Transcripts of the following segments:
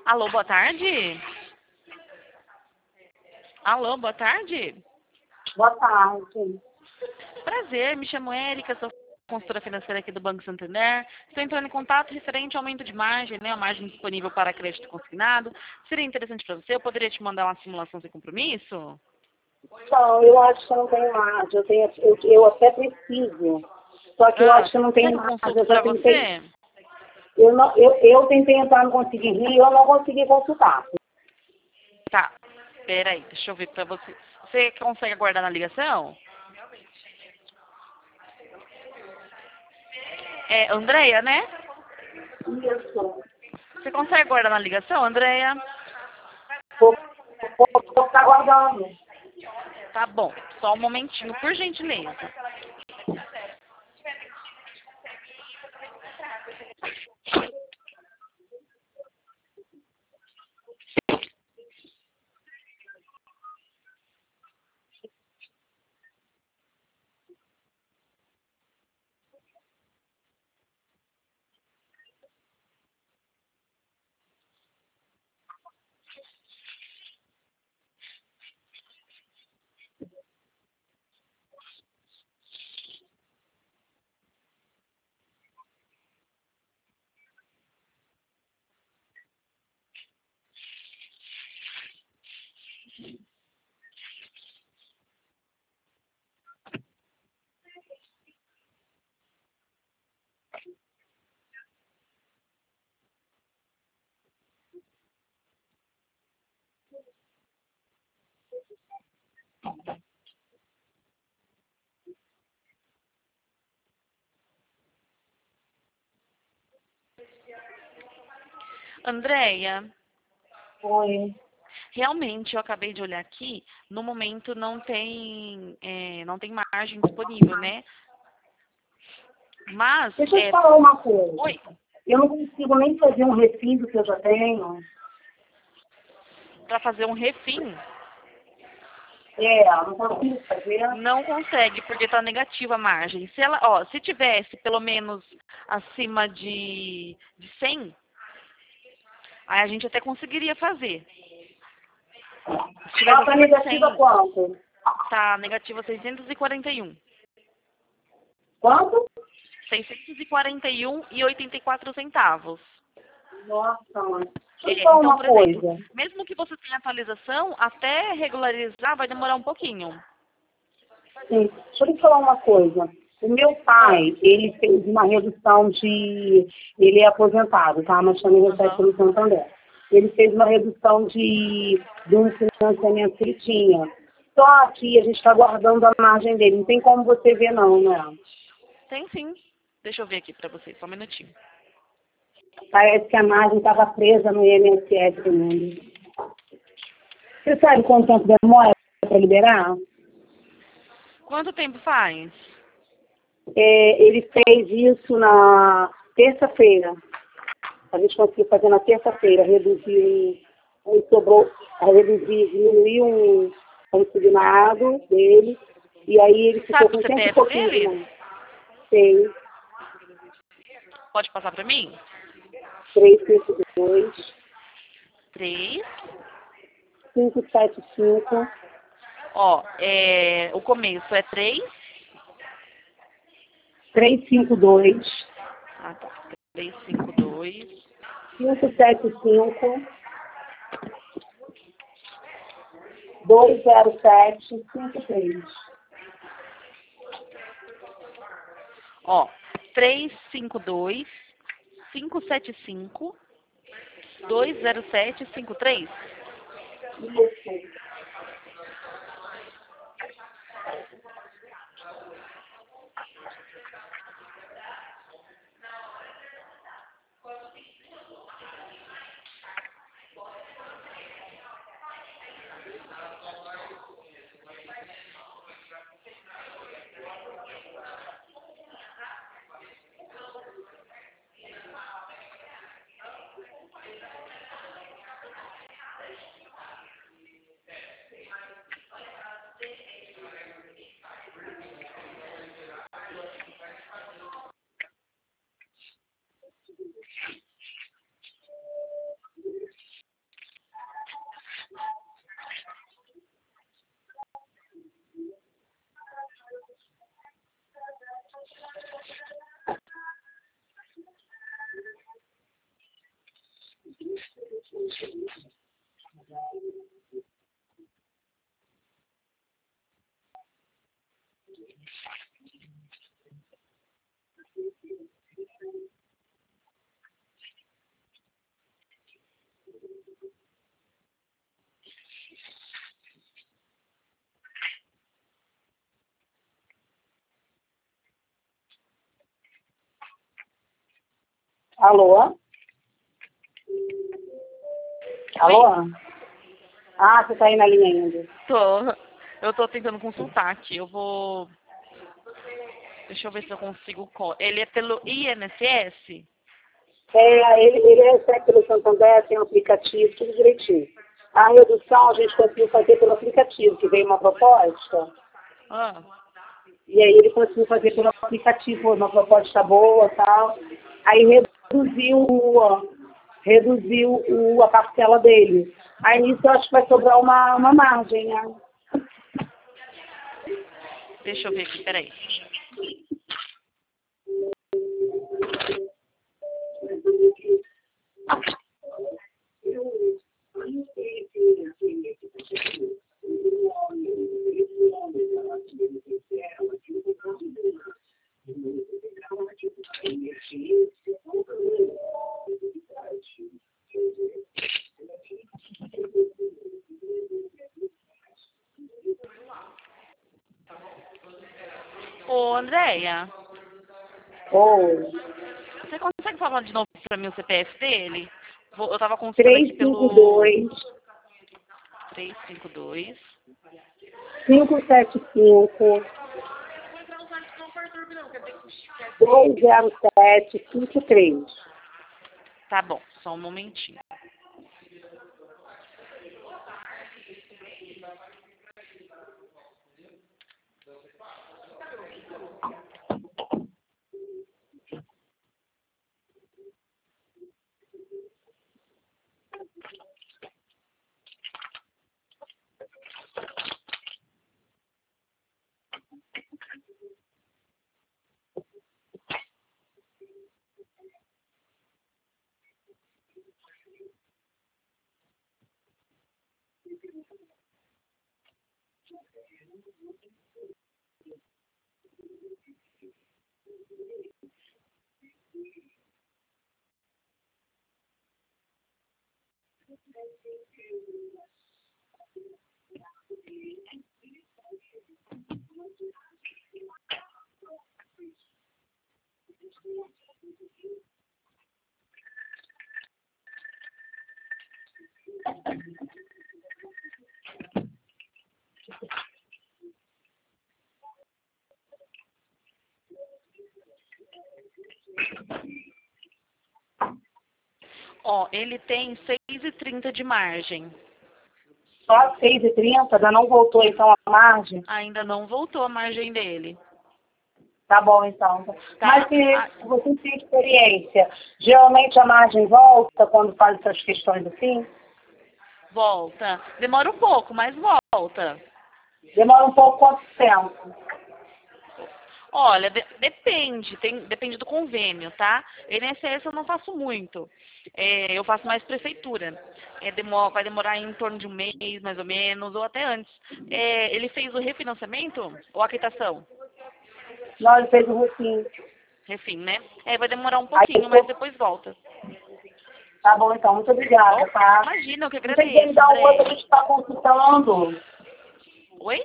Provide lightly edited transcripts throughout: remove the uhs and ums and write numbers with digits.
Alô, boa tarde. Alô, boa tarde. Boa tarde. Prazer, me chamo Érica, sou consultora financeira aqui do Banco Santander. Estou entrando em contato referente ao aumento de margem, né? A margem disponível para crédito consignado. Seria interessante para você? Eu poderia te mandar uma simulação sem compromisso? Não, eu acho que eu não tenho margem. Eu até preciso. Só que eu acho que eu não Quer tenho que eu margem. consulte Eu já para tentei. você? Eu tentei entrar, não consegui rir, eu não consegui consultar. Tá, peraí, deixa eu ver para você. Você consegue aguardar na ligação? É, Andréia, né? Isso. Você consegue aguardar na ligação, Andréia? Vou ficar aguardando. Tá bom, só um momentinho, por gentileza. Andréia, Oi. realmente eu acabei de olhar aqui, no momento não tem margem disponível, né? Mas, Deixa eu te falar uma coisa. oi, Eu não consigo nem fazer um refim do que eu já tenho. para fazer um refim, Não consigo fazer. não consegue, porque tá negativa a margem. Se ela, ó, se tivesse pelo menos acima de 100, aí a gente até conseguiria fazer. Se tivesse Ela tá acima de negativa 100, quanto? tá negativa 641. Quanto? 641,84 centavos. Nossa, mãe. Deixa eu te É, falar então, uma por exemplo, coisa. mesmo que você tenha atualização, até regularizar vai demorar um pouquinho. Sim. Deixa eu te falar uma coisa. O meu Ah, pai, ele fez uma redução de... Ele é aposentado, tá? Mas também recebe aham. pelo Santander. Ele fez uma redução de um financiamento que ele tinha. Só que a gente está guardando a margem dele. Não tem como você ver, não, né? Tem sim. Deixa eu ver aqui pra vocês, só um minutinho. Parece que a margem estava presa no INSS do mundo. Você sabe quanto tempo demora para liberar? Quanto tempo faz? Ele fez isso na terça-feira. A gente conseguiu fazer na terça-feira, reduzir, aí sobrou, diminuir um consignado dele, e aí ele ficou Sabe o com cento e CPF pouquinho de dele? mão. Tem Pode passar pra mim? 352, 3. 575, Ó, o começo é 3. 352, Ah, tá. 352. 575, 207, 53. Ó, 352, 575, 20753. Isso. Alô? Alô? Ah, você está aí na linha ainda. Eu tô tentando consultar aqui. Deixa eu ver se eu consigo. Ele é pelo INSS? Ele recebe pelo Santander, tem um aplicativo, tudo direitinho. A redução a gente conseguiu fazer pelo aplicativo, que veio uma proposta. Ah, E aí ele conseguiu fazer pelo aplicativo, uma proposta boa e tal. Aí reduziu a parcela dele. Aí nisso eu acho que vai sobrar uma margem, né? deixa eu ver aqui, peraí. Ô, Andréia, Ou você consegue falar de novo pra mim o CPF dele? Eu tava consultando aqui pelo 352 575 20753. Tá bom, só um momentinho. Ó, ele tem 6,30 de margem. Só 6,30, ainda não voltou então a margem? Ainda não voltou a margem dele. Tá bom, então. Tá? Mas se você tem experiência, geralmente a margem volta quando faz essas questões assim? Volta. Demora um pouco, mas volta. Demora um pouco, quanto tempo? Olha, depende, depende do convênio, tá? INSS eu não faço muito. Eu faço mais prefeitura. Vai demorar em torno de um mês, mais ou menos, ou até antes. Ele fez o refinanciamento ou a quitação? Não, ele fez o routine. Refim, né? Vai demorar um Aí, pouquinho, mas depois volta. tá bom, então. Muito Tá obrigada, bom? tá? Imagina, eu que Não tem que me agradeço, dar um oi pra Andréia. gente estar consultando. Oi?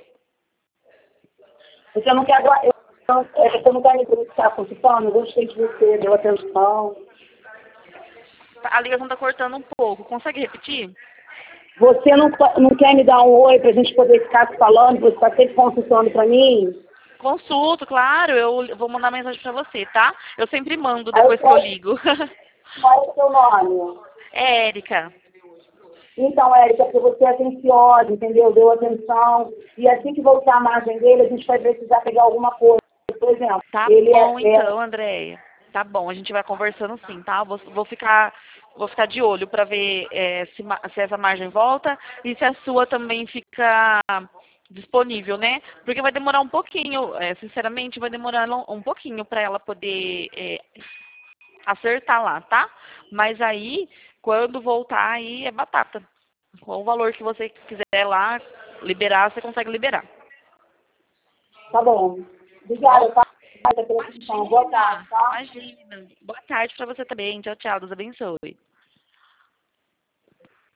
Você não quer, você não quer me estar consultando? Eu gostei de você, deu atenção. A ligação tá cortando um pouco. Consegue repetir? Você não quer me dar um oi pra gente poder ficar se falando? Você está sempre consultando pra mim? Consulto, claro. Eu vou mandar mensagem pra você, tá? Eu sempre mando Aí depois que eu ligo. qual é o seu nome? É Érica. Então, Érica, porque você é atenciosa, entendeu? Deu atenção. E assim que voltar a margem dele, a gente vai precisar pegar alguma coisa. Por exemplo, Tá ele bom então, Andréia. Tá bom, a gente vai conversando sim, tá? Vou ficar de olho pra ver se essa margem volta e se a sua também fica disponível, né? Porque vai demorar um pouquinho, sinceramente, vai demorar um pouquinho pra ela poder acertar lá, tá? Mas aí, quando voltar, aí é batata. Qual o valor que você quiser lá liberar, você consegue liberar. Tá bom. Bom, Obrigada, tá? Pela atenção. Boa tarde, tá? imagina. Boa tarde para você também. Tchau, tchau. Deus abençoe.